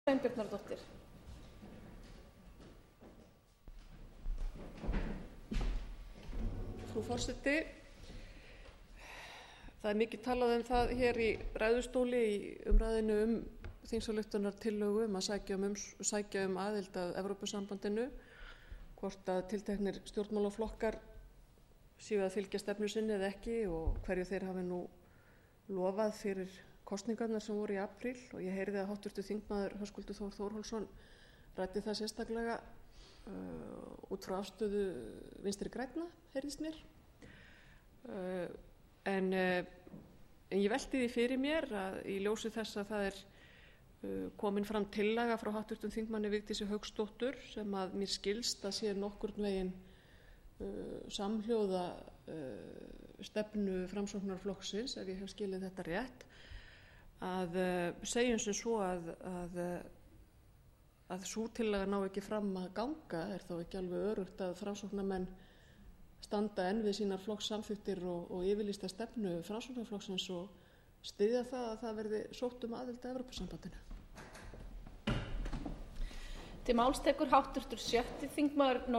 Sveinbjarnardóttir. Frú forseti, það mikið talað það hér í ræðustóli í umræðinu þingsályktunartillögu að sækja aðild að Evrópusambandinu, hvort að tilteknir stjórnmálaflokkar séu að fylgja stefnu sinni eða ekki og hverju þeir hafi nú lofað fyrir kosningarnar sem voru í apríl. Og ég heyrði að háttvirtur þingmaður Höskuldur Þór Þórhallsson ræddi það sérstaklega út frá afstöðu Vinstri grænna, heyrðist mér. En ég velti því fyrir mér að í ljósi þess að það komin fram tillaga frá háttvirtum þingmanni Vigdísi Hauksdóttur sem að mér skilst að sé nokkurn veginn samhljóða stefnu Framsóknarflokksins, ef ég hef skilið þetta rétt, að segjum sem svo að sú tillaga ná ekki fram að ganga. Er þá ekki alveg öruggt að Framsóknarmenn standa enn við sínar flokkssamþykktir og yfirlýsta stefnu Framsóknarflokksins og styðja það að það verði sótt aðild að Evrópusambandinu? Til máls tekur háttvirtur 6. þingmaður